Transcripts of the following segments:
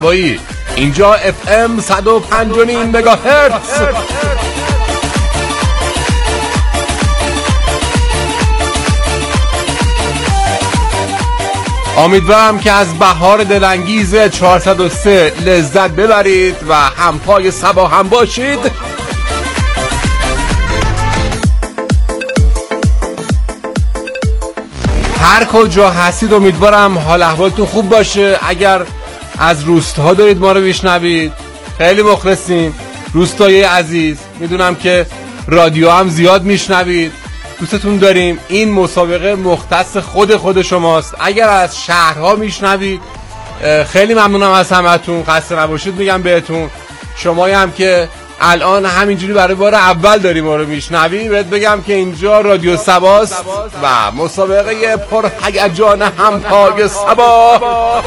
صفایی. اینجا FM 105.9 مگاهرتز. امیدوارم که از بهار دلانگیز 403 لذت ببرید و همپای صبا هم باشید. هر کجا هستید امیدوارم حال احوالتون خوب باشه. اگر از روستاها دارید ما رو میشنوید خیلی مخلصیم. روستای عزیز، میدونم که رادیو هم زیاد میشنوید، دوستتون داریم. این مسابقه مختص خود شماست. اگر از شهرها میشنوید خیلی ممنونم از همتون، خسته نباشید میگم بهتون. شمایی هم که الان همینجوری برای بار اول داری ما رو میشنوی، بهت بگم که اینجا رادیو سباست و مسابقه پر هیجان همپای سبا.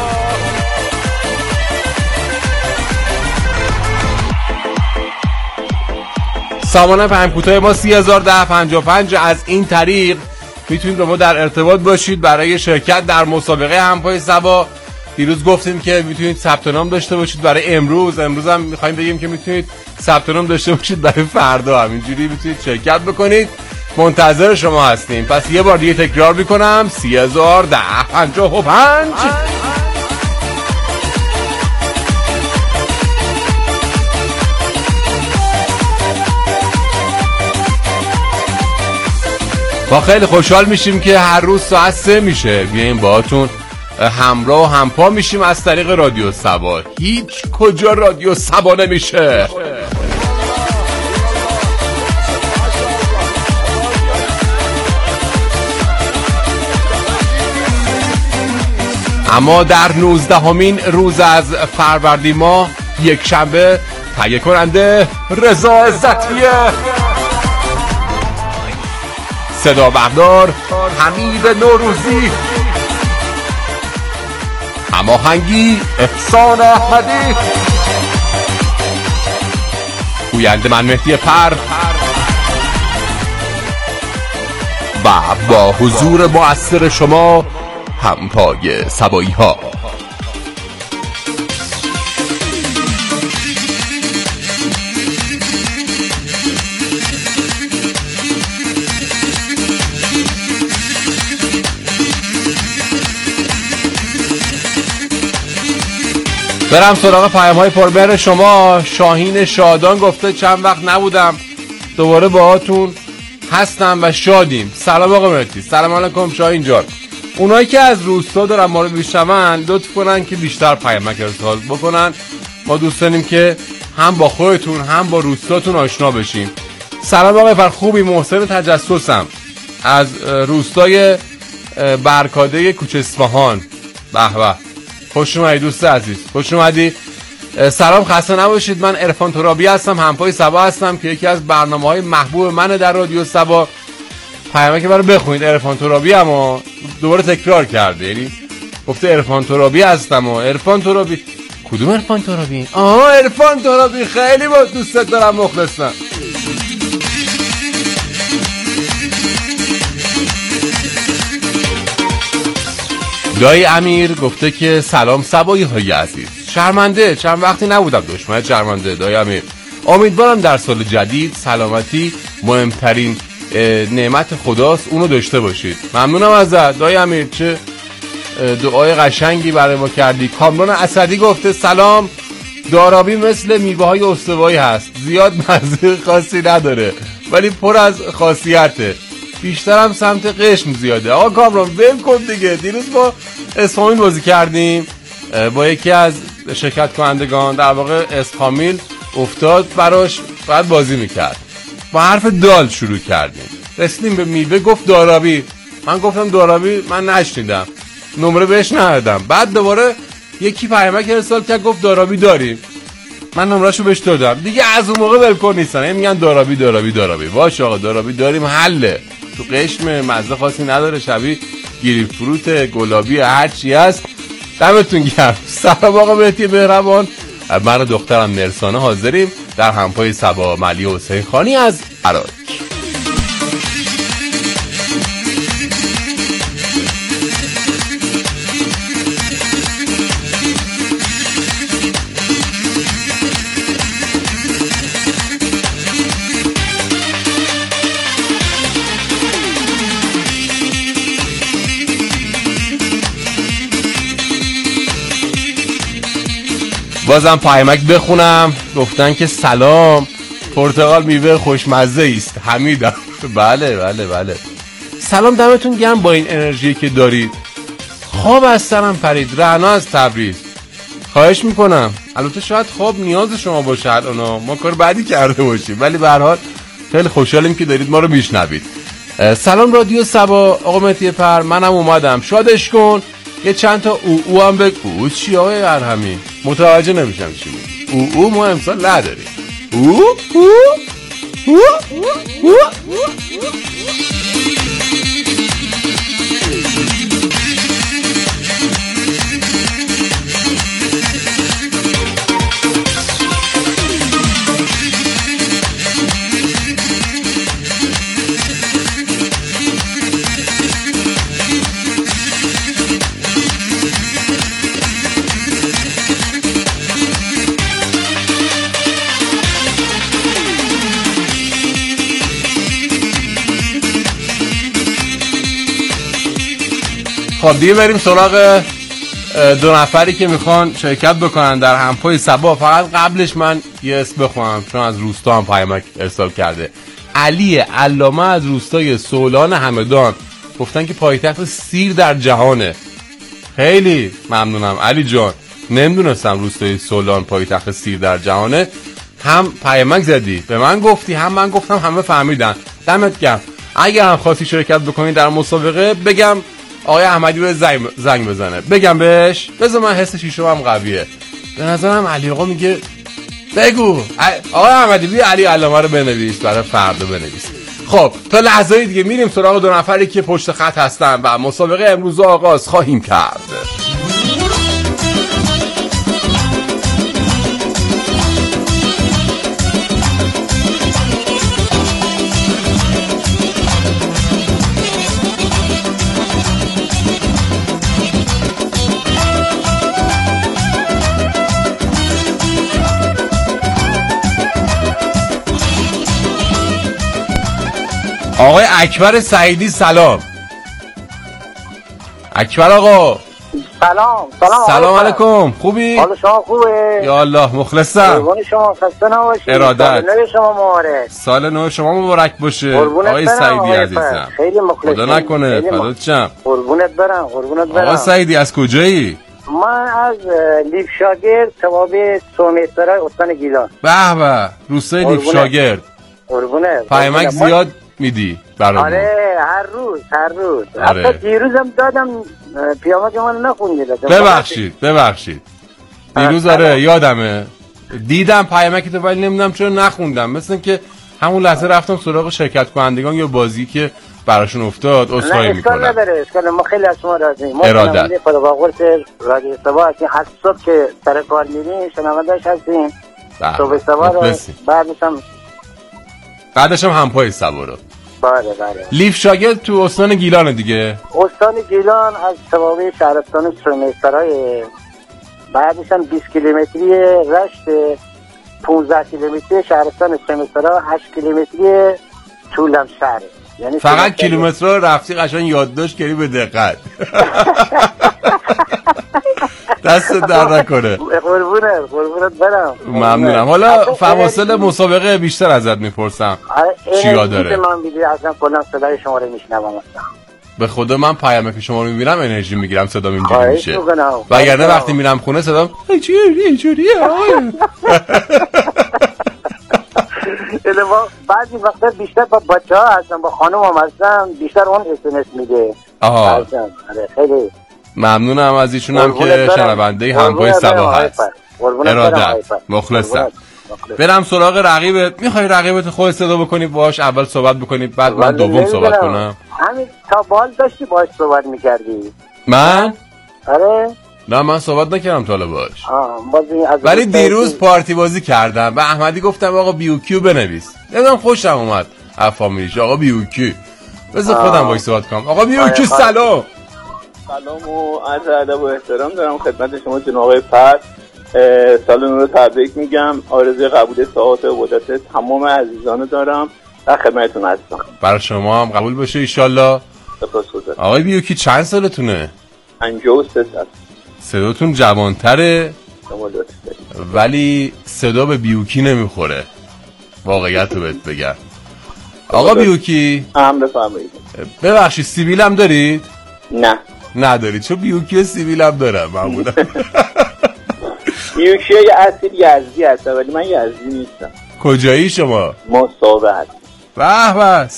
سامان پیام کوتاه ما 301055. از این طریق میتونید با ما در ارتباط باشید برای شرکت در مسابقه همپای سبا. دیروز گفتیم که میتونید ثبت نام داشته باشید برای امروز هم میخوایم بگیم که میتونید ثبت نام داشته باشید برای فردا. همینجوری میتونید شرکت بکنید. منتظر شما هستیم. پس یه بار دیگه تکرار میکنم 301055. ما خیلی خوشحال میشیم که هر روز ساعت 3 میشه بیاییم باهاتون همراه و همپا میشیم از طریق رادیو سبا. هیچ کجا رادیو سبا نمیشه. اما در 19مین روز از فروردین ماه یک شنبه تهیه کننده رضا عزتیه، صدا بردار حمید نوروزی، هماهنگی احسان احمدی، گوینده من مهدی پر و با حضور مؤثر شما همپای سبایی ها. برم سراغ پیام‌های پرمهر شما. شاهین شادان گفته چند وقت نبودم، دوباره باهاتون هستم و شادیم. سلام آقا مهدی. سلام علیکم شاهین جان. اونایی که از روستا دارن ما رو میشنون لطف کنن که بیشتر پیامک ارسال بکنن. ما دوست داریم که هم با خودتون هم با روستاتون آشنا بشیم. سلام آقا فر خوبی؟ محسن تجسسم از روستای برکاده کوچه اصفهان. به به، خوش اومدی دوست عزیز، خوش اومدی. سلام، خسته نباشید. من عرفان ترابی هستم، همپای سبا هستم که یکی از برنامه‌های محبوب منه در رادیو سبا. پیامک برای بخونید. عرفان ترابی اما دوباره تکرار کرده، یعنی گفته عرفان ترابی هستم. و عرفان ترابی کدوم عرفان ترابی؟ عرفان ترابی، خیلی با دوستت دارم، مخلصم. دایی امیر گفته که سلام سبایی های عزیز، شرمنده چند وقتی نبودم، دشمن شرمنده. دایی امیر امیدوارم در سال جدید سلامتی مهمترین نعمت خداست، اونو داشته باشید. ممنونم ازت دایی امیر، چه دعای قشنگی برای ما کردی. کامران اسدی گفته سلام، دارابی مثل میوه های استوایی هست، زیاد مزه خاصی نداره ولی پر از خاصیته، بیشتر هم سمت قشم زیاده. آقا کامران ول کن دیگه. دیروز با اسفامیل بازی کردیم با یکی از شرکت کنندگان، در واقع اسفامیل افتاد براش، بعد بازی میکرد. با حرف دال شروع کردیم، رسیدیم به میوه، گفت دارابی. من گفتم دارابی من نشنیدم، نمره بهش ندادم. بعد دوباره یکی پیامک ارسال کرد گفت دارابی داریم، من نمرهشو بهش دادم. دیگه از اون موقع ولکن نیستن، میگن دارابی دارابی دارابی. باشه آقا دارابی داریم، حله. تو قشم مزه خاصی نداره، شبیه گیری فروت گلابی هر چی هست. دمتون گرم. سلام آقا مهدی مهربان، من و دخترم مرسانه حاضریم در همپای سبا. ملی حسین خانی از عراق. بازم پیامک بخونم. گفتن که سلام، پرتقال میوه خوشمزه است. حمیدم. بله بله بله. سلام، دمتون گرم با این انرژی که دارید. خواب از سرم پرید. رعنا از تبریز. خواهش میکنم. البته شاید خواب نیاز شما باشه الان، ما کار بعدی کرده باشیم، ولی به هر حال خیلی خوشحالیم که دارید ما رو میشنوید. سلام رادیو صبا، آقا مهدی پر، منم اومدم. شادش کن. یه چند تا او هم بگو. او چی آقای ارهمی؟ متوجه نمیشم چی میگی. او ما امسال نداریم. او خب دیگه بریم سراغ دو نفری که میخوان شرکت بکنن در همپای صبا. فقط قبلش من یه اسم بخونم چون از روستا هم پیامک ارسال کرده. علی علامه از روستای سولان همدان گفتن که پایتخت سیر در جهانه. خیلی ممنونم علی جان، نمیدونستم روستای سولان پایتخت سیر در جهانه. هم پیامک زدی به من گفتی، هم من گفتم، همه فهمیدن. دمت گرم. اگر هم خواستی شرکت بکنی در مسابقه، بگم آقای احمدی رو زنگ بزنه، بگم بهش. بذار من حس شیشم هم قویه. به نظرم علی آقا میگه بگو آقای احمدی بیا علی علامه رو بنویس، برای فردا بنویس. خب تا لحظه دیگه میریم سراغ دو نفری که پشت خط هستن و مسابقه امروز آغاز خواهیم کرد. آقای اکبر سعیدی سلام. اکبر آقا سلام علیکم. خوبی؟ حال شما خوبه؟ یا الله مخلصم. قربون شما، خسته نباشید. ارادت. سال نو شما مبارک. سال نو شما مبارک باشه آقای سعیدی عزیزم. خیلی مخلصم. خدا نکنه فدات شم. قربونت برم. آقا سعیدی از کجایی؟ من از لیف شاگرد توابع سومیسترای استان گیلان. به به، روستای لیف شاگرد. قربونت. پیامک زیاد میدی برامون. آره هر روز. آره. حتی دیروزم دادم پیامک من نخوندید. ببخشید. دیروز آره یادمه. دیدم پیامک تو ولی نمیدونم چرا نخوندم. مثلا که همون لحظه رفتم سراغ شرکت کنندگان یا بازی که براشون افتاد. عذرخواهی میکنم. اشکال ما خیلی از شما راضییم. ارادت. فداقور رادیو صبا هستیم. هر صبح که سر کار میریم شنونده‌اش هستیم. صبح صبا رو بعدش هم همپای صبا رو. بله. لیف شاگرد تو استان گیلان دیگه. استان گیلان از توابع شهرستان سومیسترای، بعدش هم 20 کیلومتری رشت، 15 کیلومتری شهرستان سومیسترا، 8 کیلومتری طولمشهر. یعنی فقط کیلومترها رفتی قشنگ یادداشت کردی به دقت. دست در نکنه. قربونت برم. ممنونم. حالا فواصل مسابقه بیشتر ازت میپرسم چیا داره. من ویدیو ازم کلا صدای شما رو میشنوم اصلا. به خدا من پیامک شما رو میبینم انرژی میگیرم، صدام اینجوری میشه. وگرنه وقتی میرم خونه صدام اینجوریه. بعضی وقتا بیشتر با بچه‌ها هستم، با خانم هم هستم، بیشتر اون SMS میده. آها خیلی ممنونم از ایشونم که شنونده همپای صبا هست. ارادت. مخلصم. برم سراغ رقیبت. میخوای رقیبت خودت صدا بکنی باش اول صحبت بکنی بعد من دوم صحبت کنم؟ همین تا بال داشتی باش صحبت میکردی. من؟ آره نه من صحبت نکردم تا حالا باش. ولی دیروز پارتی بازی کردم و احمدی گفتم آقا بیوکیو بنویس. نمیدونم خوشم اومد افامیلیش آقا بیوکی. بذار خودم باش صحبت کنم. آقا بیوکی سلام. سلام و عرض ادب و احترام دارم خدمت شما جناب آقای فرد. سال نو رو تبریک میگم. آرزوی قبول ساعات عبادت تمام عزیزانو دارم. در خدمتتون هستم. برای شما هم قبول بشه ان شاءالله. آقای بیوکی چند سالتونه؟ 53 سال. صداتون جوان‌تره. شما لطف دارید. ولی صدا به بیوکی نمیخوره، واقعیت رو بهت بگم. آقا بیوکی هم بفرمایید. ببخشید سیبیل هم دارید؟ نه ندارید، چون بیوکی سیبیل هم دارم معمولا. بیوکی های اصیل یزدی هست ولی من یزدی نیستم. کجایی شما؟ ما صابه هستیم. به به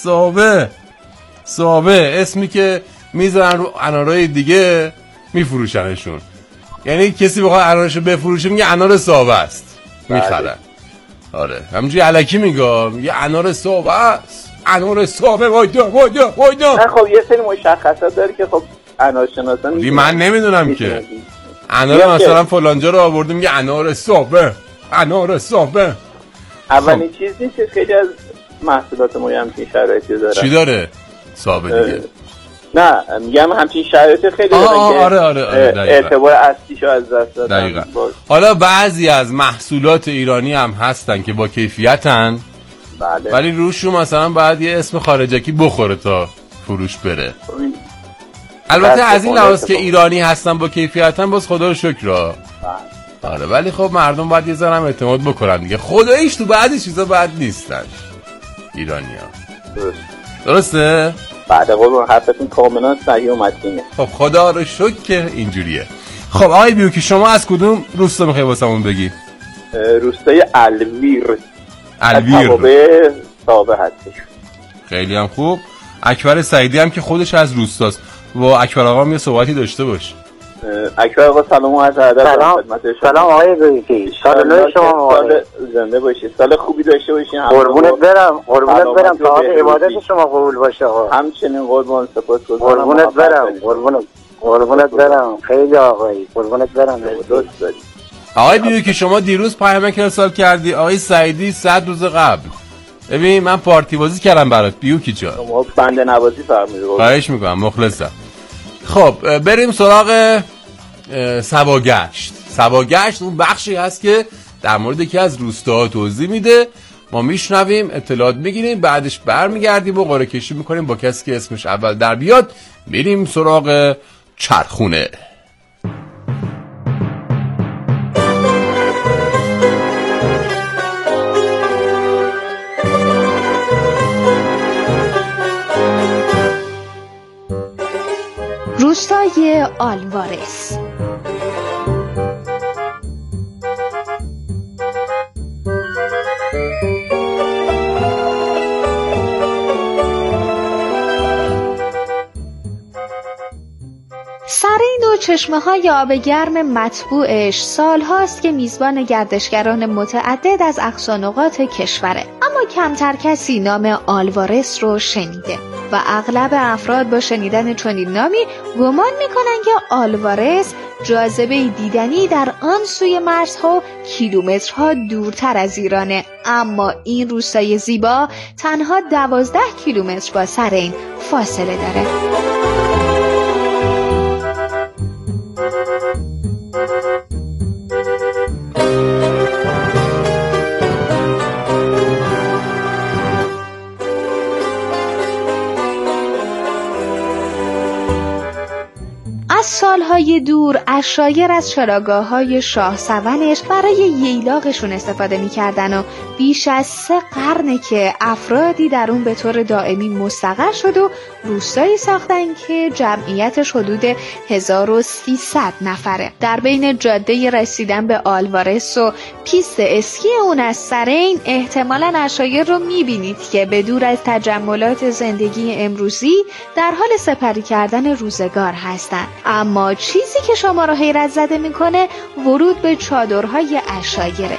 صابه اسمی که میذارن رو انارای دیگه میفروشنشون، یعنی کسی بخواد انارشو بفروشه میگه انار صابه است میخرن. آره همونجوری الکی میگم یه انار صابه است، انار صابه وایدا. نه خب یه سری مشخصات داره که خب انار شناسان من نمیدونم که انار مثلا فلانجا رو آورده میگه انار صابه. اولین چیز نیست که خیلی از محصولات ما همچین شرایطی داره. چی داره صابه دیگه؟ نه میگم همچین شرایطی خیلی داره که آره اعتبار اصلیشو از دست دادن. دقیقاً. حالا بعضی از محصولات ایرانی هم هستن که با کیفیتن، بله. ولی روشون مثلا باید یه اسم خارجکی بخوره تا فروش بره. البته از این لحاظ که ایرانی هستن با کیفیتن باز خدا رو شکر. آره ولی خب مردم باید یه ذره اعتماد بکنن دیگه. خداییش تو بعضی چیزا بد نیستن ایرانی‌ها. درسته؟ بعد قربون حرفتون کاملا صحیح و متینه. خب خدا رو شکر که اینجوریه. خب آقای بیوکی شما از کدوم روستا میخوای واسمون بگی؟ روستای الویر. به صابه هستش. خیلی هم خوب. اکبر سعیدی هم که خودش از روستاست. با اکبر آقا هم یه صحبتی داشته باش. اکبر آقا سلام و عرض ادب. سلام آقای بیوکی. سال نو شما زنده باشید. سال خوبی داشته باشین. قربونت برم تا عبادت شما قبول باشه آقا. همچنین قربان سپاسگزارم. قربونت برم خیلی آقایی. قربونت برم. دوست دارید. آقای بیوکی شما دیروز پیامک ارسال کردی آقای سعیدی 100 روز قبل. ببین من پارتی بازی کردم برات بیوکی جان. شما بنده نوازی فرمایید. خواهش میکنم مخلصم. خب بریم سراغ سباگشت. اون بخشی هست که در مورد یکی از روستاها توضیح میده، ما میشنویم اطلاعات میگیریم، بعدش برمیگردیم و قرعه کشی میکنیم با کسی که اسمش اول در بیاد. میریم سراغ چرخونه. روستای آلوارس. سرین و چشمه‌های آب گرم مطبوعش سالهاست که میزبان گردشگران متعدد از اقصا نقاط کشوره، اما کمتر کسی نام آلوارس رو شنیده و اغلب افراد با شنیدن چنین نامی گمان میکنن که آلوارس جاذبه دیدنی در آن سوی مرزها کیلومترها دورتر از ایرانه، اما این روستای زیبا تنها 12 کیلومتر با سرین فاصله داره. از سالهای دور عشایر از چراگاه‌های شاه سونش برای ییلاقشون استفاده می‌کردن و بیش از 3 قرنه که افرادی در اون به طور دائمی مستقر شد و روستایی ساختن که جمعیتش حدود 1300 نفره. در بین جاده رسیدن به آلوارس و پیست اسکی اون از سرین احتمالاً عشایر رو می‌بینید که به دور از تجملات زندگی امروزی در حال سپری کردن روزگار هستن. اما چیزی که شما رو حیرت زده میکنه ورود به چادرهای عشایره.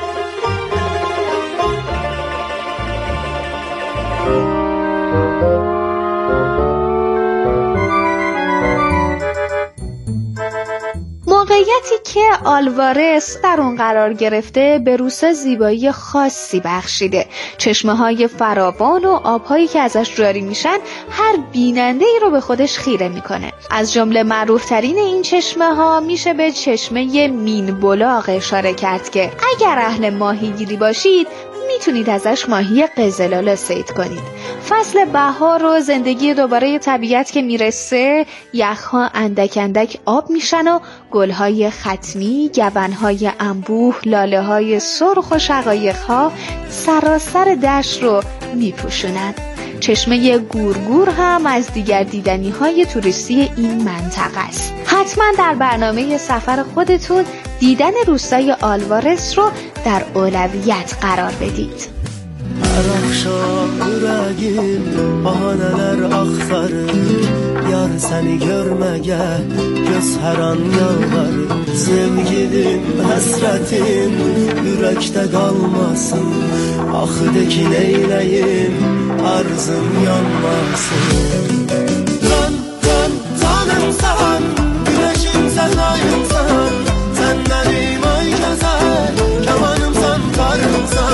موقعیتی که آلوارس در اون قرار گرفته به روستا زیبایی خاصی بخشیده. چشمه‌های فراوان و آب‌هایی که ازش جاری میشن هر بیننده‌ای رو به خودش خیره میکنه. از جمله معروف‌ترین این چشمه‌ها میشه به چشمه مین بلاغ اشاره کرد که اگر اهل ماهیگیری باشید میتونید ازش ماهی قزلالا صید کنید. فصل بهار و زندگی دوباره طبیعت که میرسه، یخها اندک اندک آب میشن و گلهای ختمی، گونهای انبوه، لاله های سرخ و شقایقها سراسر دشت رو میپوشونن. چشمه گورگور هم از دیگر دیدنی های توریستی این منطقه است. حتما در برنامه سفر خودتون دیدن روستای آلوارس رو در اولویت قرار بدید. Akşam yüreğim bahaneler aktarır Yar seni görmeye göz her an yalvarır Sevgilim hasretin yürekte kalmasın Ah de ki neyleyim arzım yanmasın Dön dön tanımsan güneşim sen ayımsan Sen benim ay güzel kemanımsan karımsan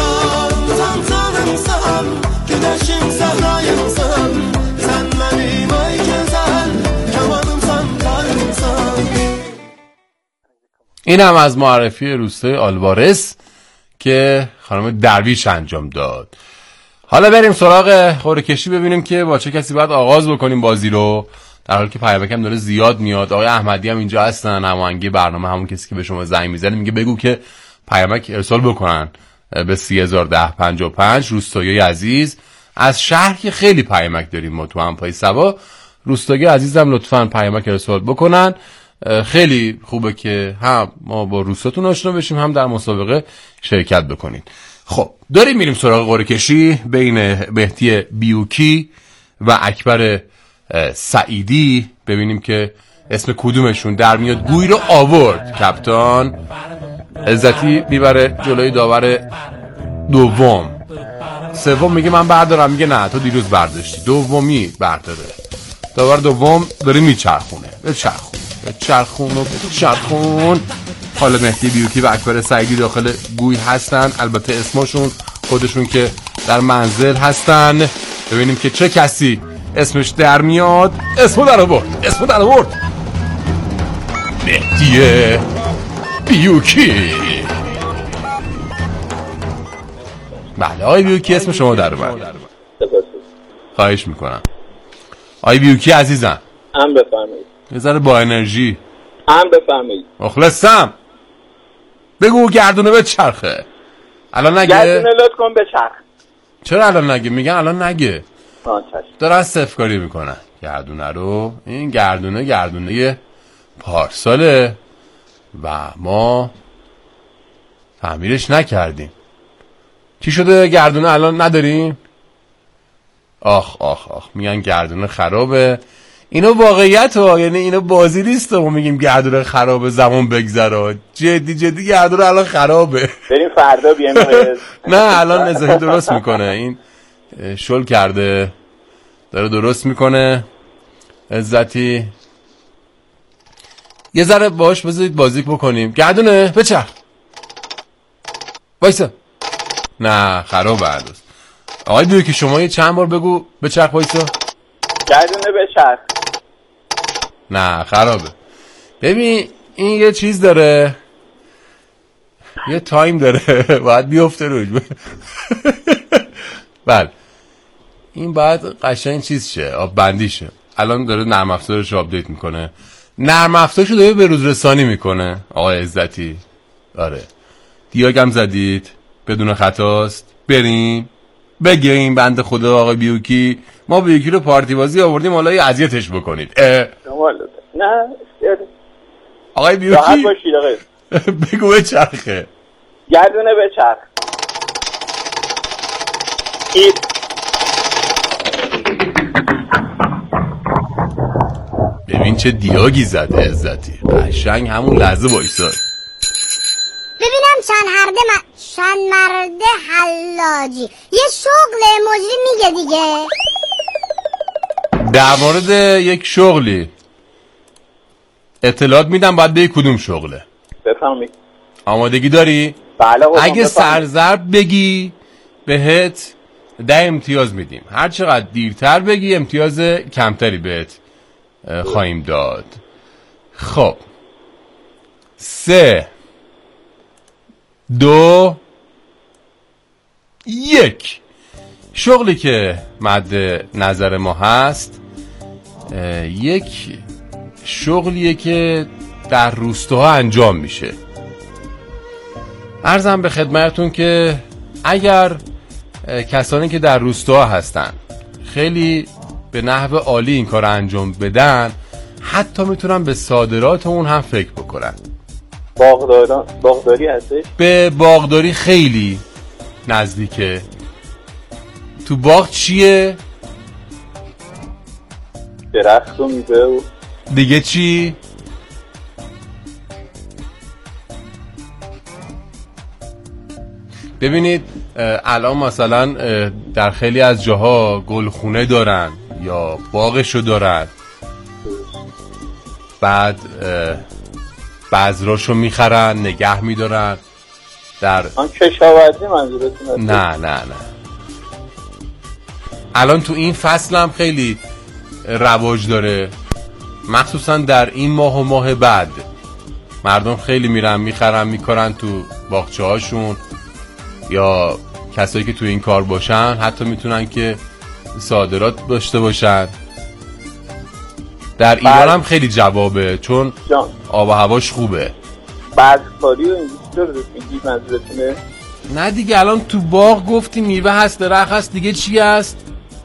Güneşim sen ayımsan Sen benim ay güzel kemanımsan karımsan این هم از معرفی روستای آلوارس که خانم درویش انجام داد. حالا بریم سراغ قرعه کشی ببینیم که با چه کسی باید آغاز بکنیم بازی رو، در حالی که پیامکم داره زیاد میاد. آقای احمدی هم اینجا هستن، هماهنگ برنامه، همون کسی که به شما زنگ میزنه میگه بگو که پیامک ارسال بکنن به 301055. روستایی عزیز از شهر که خیلی پیامک داریم ما تو همپای سبا، روستایی عزیزم لطفاً پیامک ارسال بکنن. خیلی خوبه که هم ما با روستاتون آشنا بشیم هم در مسابقه شرکت بکنین. خب داریم میریم سراغ قرعه کشی بین مهدی بیوکی و اکبر سعیدی، ببینیم که اسم کدومشون در میاد. گوی رو آورد کپتان عزتی میبره جلوی داور دوم. سوم میگه من بردارم، میگه نه تو دیروز برداشتی. دومی برداره. داور دوم داره میچرخونه. بچرخون. حالا مهدی بیوکی و اکبر سعیدی داخل گوی هستن، البته اسمشون خودشون که در منزل هستن. ببینیم که چه کسی اسمش در میاد. اسمو در آورد مهدی بیوکی. بله آقای بیوکی اسم شما در اومد. خواهش میکنم آقای بیوکی عزیزم. هم بفرمایید. یه ذره با انرژی. هم بفرمایید. مخلصم. بگو گردونه به چرخه. الان نگه. گردونه لطف کن به چرخ. چرا الان نگه؟ میگن الان نگه. دارن صفرکاری میکنن گردونه رو. این گردونه پارساله و ما تعمیرش نکردیم. چی شده گردونه الان نداریم؟ آخ میگن گردونه خرابه. اینو واقعیت ها، یعنی اینو بازی نیست ما میگیم گردونه خرابه زمان بگذره. جدی گردونه الان خرابه. بریم فردا بیایم. نه الان نزاهی درست میکنه. این شل کرده داره درست میکنه. عزتی یه ذره باش بذارید بازی بکنیم. گردونه بچرخ. وایسا. نه خرابه هنوز. آقای بیوکی شما یه چند بار بگو بچرخ. وایسا. گردونه بچرخ. نه خرابه. ببین این یه چیز داره، یه تایم داره باید بیفته روش. بله این باید قشنگ چیز شه، آب بندی شه. الان داره نرم افزارش آپدیت میکنه. نرم افزارشو داره به روز رسانی میکنه آقای عزتی. آره دیاگم زدید بدون خطاست. بریم بگیم بنده خدا آقای بیوکی ما بیوکی رو پارتی بازی آوردیم حالا یه اذیتش بکنید. نه آقای بیوکی راحت باشید آقای. بگو به چرخه. گردونه به چرخ. ببین چه دیاگی زده عزتی. قشنگ همون لحظه وایساد. ببینم چند مرده حلاجی یه شغل مجری میگه دیگه. در مورد یک شغلی اطلاعات میدم باید به کدوم شغله. بفهمید. آمادگی داری؟ بله. اگه سرزرب بگی بهت 10 امتیاز میدیم. هر چقدر دیرتر بگی امتیاز کمتری بهت خواهیم داد. خب 3 2 1 شغلی که مد نظر ما هست یک شغلیه که در روستاها انجام میشه. عرضم به خدمتتون که اگر کسانی که در روستاها هستن خیلی به نحو عالی این کار انجام بدن، حتی میتونن به صادرات اون هم فکر بکنن. باغداری هستش؟ به باغداری خیلی نزدیکه. تو باغ چیه؟ درخت و میوه و دیگه چی؟ ببینید الان مثلا در خیلی از جاها گلخونه دارن یا باغشو دارن، بعد بذراشو میخرن نگه میدارن. در آن کشاورزی منظورتون هست؟ نه الان تو این فصل هم خیلی رواج داره، مخصوصا در این ماه و ماه بعد مردم خیلی میرن میخرن میکارن تو باغچه هاشون، یا کسایی که تو این کار باشن حتی میتونن که صادرات داشته باشن. در ایران هم خیلی جوابه چون آب و هواش خوبه. بذرکاری و اینجوری میگید منظورتونه؟ نه دیگه الان تو باغ گفتی میوه هست درخت هست، دیگه چی هست؟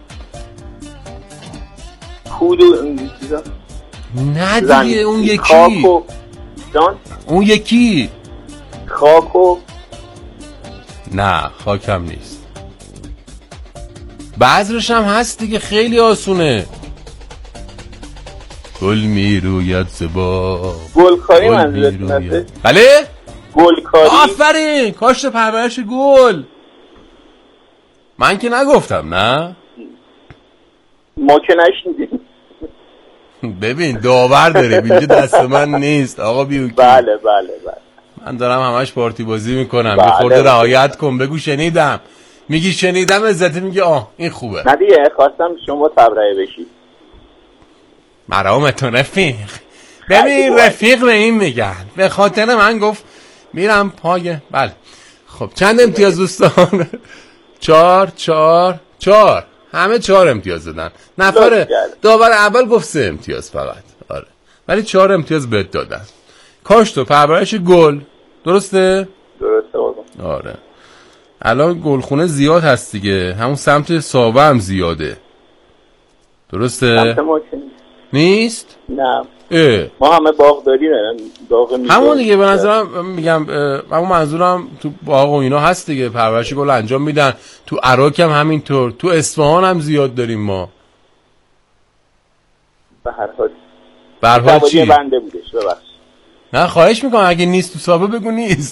کود و این چیزا؟ نه دیگه اون یکی خاکو جان؟ اون یکی خاکو؟ نه خاکم نیست. بذرش هم هست دیگه، خیلی آسونه. گل میروید زبا. گلکاری منظورتونه؟ بله؟ گلکاری. آفرین، کاشت پرورش گل. من که نگفتم نه؟ ما که نشنیدیم. ببین داور داریم اینجا، دست من نیست آقا بیوکی. بله من دارم همش پارتی بازی میکنم. یه خورده رعایت کن، بگو شنیدم. میگی شنیدم عزتی میگی این خوبه. نه دیگه خواستم شما تبرئه بشید. مرامتون رفیق. ببین رفیق به این میگن، به خاطر من گفت میرم پای. بله خب چند امتیاز دوستان؟ 4 همه 4 امتیاز دادن. نفر داور اول گفت 3 امتیاز فقط. آره ولی 4 امتیاز بهت دادن. کاشت و پرورش گل. درسته بابا. آره الان گلخونه زیاد هست دیگه، همون سمت ساوه هم زیاده. درسته؟ نیست؟ نه ما همه باغداری داریم. همون دیگه به نظرم میگم، همون منظورم تو باغ و اینا هست دیگه، پرورش گل انجام میدن. تو عراق هم همینطور، تو اصفهان هم زیاد داریم ما. به هر حال چی؟ بنده بودش ببخشید. نه خواهش میکنم اگه نیست تو سابه بگو نیست.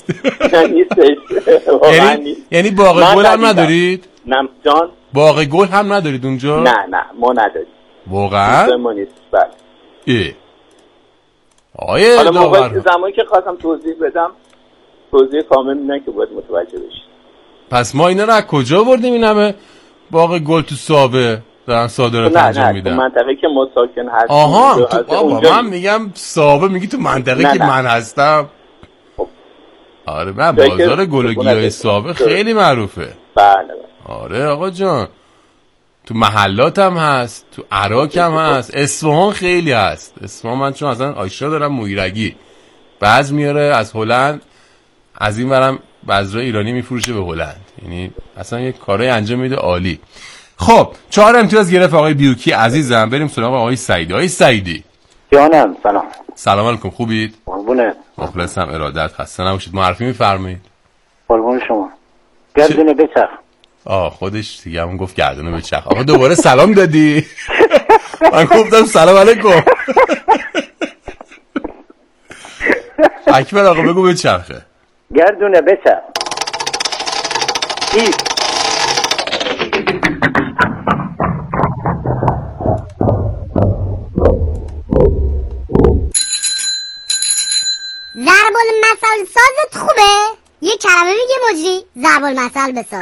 نیستش. یعنی باغ گل هم ندارید؟ نه جان باغ گل هم ندارید اونجا؟ نه ما نداریم واقعا؟ ما نیست. بله آیه حالا داور زمانی که خواستم توضیح بدم توضیح کامل میدن که باید متوجه بشید. پس ما اینا رو از کجا بردیم این همه باغ گل تو سابه دارن صادرات انجام میدن؟ تو منطقه که ما ساکن هستیم. آها تو بابا من میگم سابه، میگی تو منطقه که من هستم. آره من بازار گل و گیاه سابه خیلی معروفه. بله آره آقا جان، تو محلات هم هست، تو عراق هم هست، اصفهان خیلی هست. اصفهان من چون اصلا آیشا دارم مویرگی بعض میاره از هلند، از این ورم بذر ایرانی میفروشه به هلند، یعنی اصلا یه کارای انجام میده عالی. خب 4 امتیاز گرفت آقای بیوکی عزیزم. بریم سراغ آقای سعیدی. آقای سعیدی جانم سلام علیکم، خوبید؟ قربونه مخلصم، ارادت، خسته نباشید. معرفی میفرمایید. قربون شما. گردونه بچرخ. خودش دیگه همون گفت گردونه بچرخ. آقا دوباره سلام دادی؟ من گفتم سلام علیکم. اکبر آقا بگو بچرخه. گردونه بچرخ. ضرب المثل سازت خوبه؟ یه کلمه میگه مجری ضرب المثل بساز.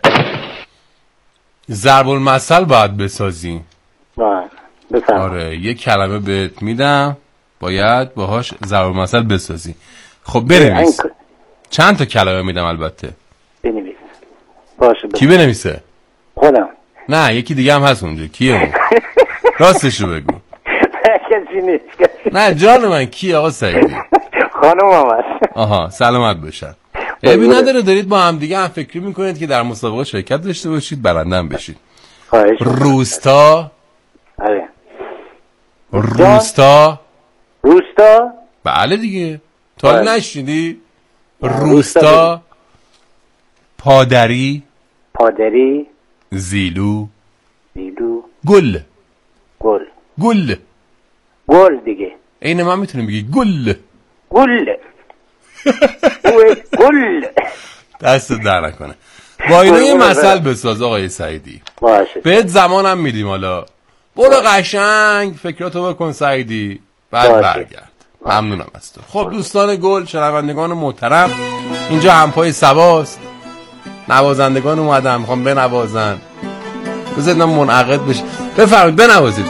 ضرب المثل باید بسازی. بفهم. آره یه کلمه بهت میدم باید باهاش ضرب المثل بسازی. خب بنویس. چند تا کلمه میدم البته. بنویس. باشه. کی بنویسه؟ خودم. نه یکی دیگه هم هست اونجا. کیه اون؟ راستشو بگو. کسی نیست. نه جان من کیه آقا سعیدی؟ خانم هم هست. آها سلامت باشن. ابی نداره دارید با هم دیگه هم فکری میکنید که در مسابقه شرکت داشته باشید برنده هم بشید. روستا. آره. روستا. روستا؟ بله دیگه. تا نشنیدی؟ روستا. پادری. پادری. زیلو. زیلو. گل. گل. گل. گل دیگه. این من میتونم بگی گل. گل. گل. دست در نکنه. با اینو یه مثل بساز آقای سعیدی. باشه. بهت زمانم میدیم حالا. برو قشنگ فکراتو بکن سعیدی. بعد برگرد. ممنونم از تو. خب دوستان گل، شنوندگان محترم، اینجا همپای سباست. نوازندگان اومدن میخوام بنوازن. بذارید من منعقد بشه. بفرمایید بنوازید.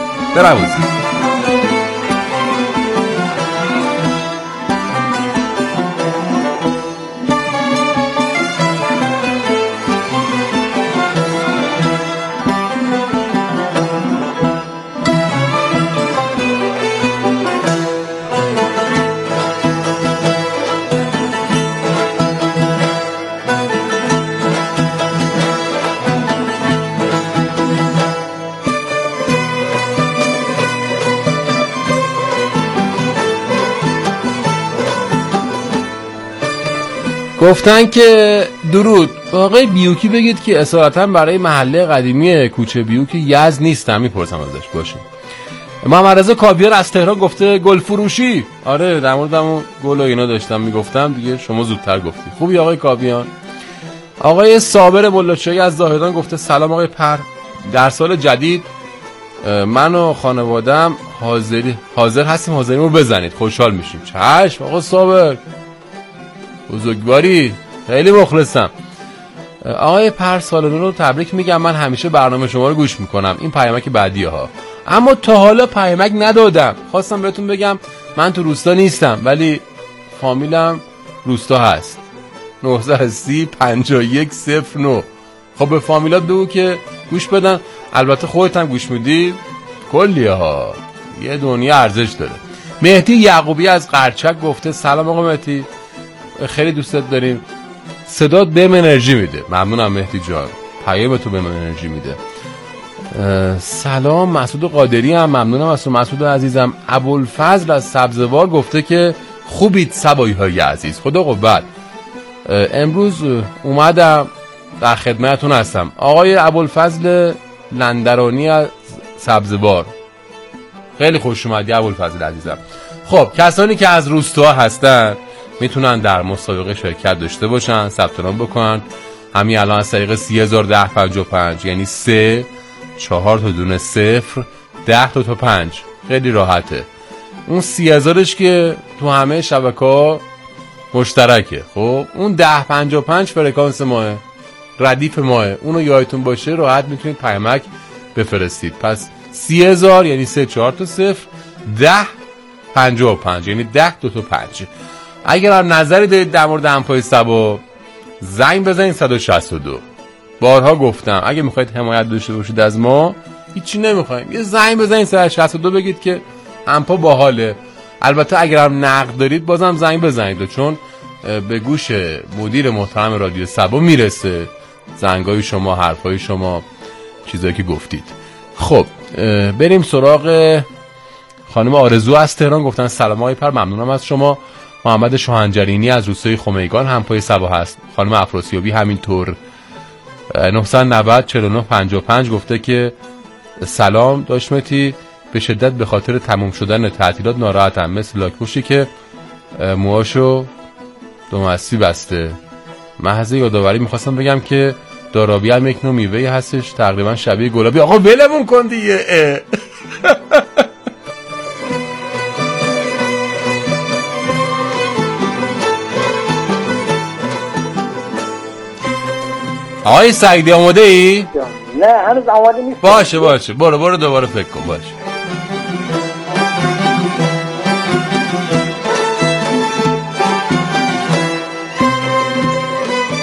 گفتن که درود آقای بیوکی بگید که اصالتا برای محله قدیمی کوچه بیوکی یزد نیستم. میپرسم ازش. باشه. محمد رضا کاویار از تهران گفته گل فروشی. آره در مورد همون گل و اینا داشتم میگفتم دیگه، شما زودتر گفتی. خوبی آقای کاویان. آقای صابر ملاچایی از زاهدان گفته سلام آقای پر، در سال جدید من و خانوادم حاضر هستیم حاضریمو بزنید خوشحال میشیم. چشم آقا صابر بزرگواری، خیلی مخلصم. آقای پر سالانو رو تبریک میگم. من همیشه برنامه شما رو گوش میکنم. این پیامک بعدیه ها، اما تا حالا پیامک ندادم. خواستم بهتون بگم من تو روستا نیستم ولی فامیلم روستا هست. 930 5109. خب به فامیلات بگو که گوش بدن. البته خودت هم گوش میدی. کلیه ها، یه دنیا ارزش داره. مهدی یعقوبی از قرچک گفته سلام آقا مهدی، خیلی دوستت داریم، صدات بهم انرژی میده. ممنونم مهدی جان، پیام تو بهم انرژی میده. سلام مسعود قادری هم ممنونم از تو مسعود عزیزم. ابوالفضل از سبزوار گفته که خوبید سبایی های عزیز، خدا قوت. امروز اومدم در خدمتتون هستم. آقای ابوالفضل لندرانی از سبزوار، خیلی خوش اومدی ابوالفضل عزیزم. خب کسانی که از روستا هستن میتونن در مسابقه شرکت داشته باشن، ثبت نام بکنن. همین الان از طریق 301055 یعنی 3 4 تا دونه 0 10 تا 5 خیلی راحته. اون 30000ش که تو همه شبکه‌ها مشترکه. خب اون 1055 فرکانس ماه، ردیف ماه، اونو یادتون باشه راحت میتونید پیامک بفرستید. پس 30000 یعنی 3 4 تا 0 10 55 یعنی 10 تا 5. اگر هم نظری دارید در مورد همپای سبا زنگ بزنید 162. بارها گفتم اگه میخواید حمایت داشته باشید از ما هیچی نمیخوایم، یه زنگ بزنید 162 بگید که همپا باحاله. البته اگر هم نقد دارید بازم زنگ بزنید، چون به گوش مدیر محترم رادیو سبا میرسه زنگای شما، حرفای شما، چیزایی که گفتید. خب بریم سراغ خانم آرزو از تهران. گفتن سلام آقای پر، ممنونم از شما. محمد شاهنجرینی از روستای خمیگان همپای سبا هست. خانم افراسیابی همینطور. 990 49 55 گفته که سلام داشمتی، به شدت به خاطر تموم شدن تعطیلات ناراحتم، مثل لاک‌پشتی که موهاشو دومسی بسته. محض یادآوری میخواستم بگم که دارابی هم یک نوع میوه‌ای هستش تقریبا شبیه گلابی. آقا ولمون کن دیگه. آقای سعیدی آماده ای؟ نه هنوز آماده نیست. باشه برو دوباره فکر کن. باشه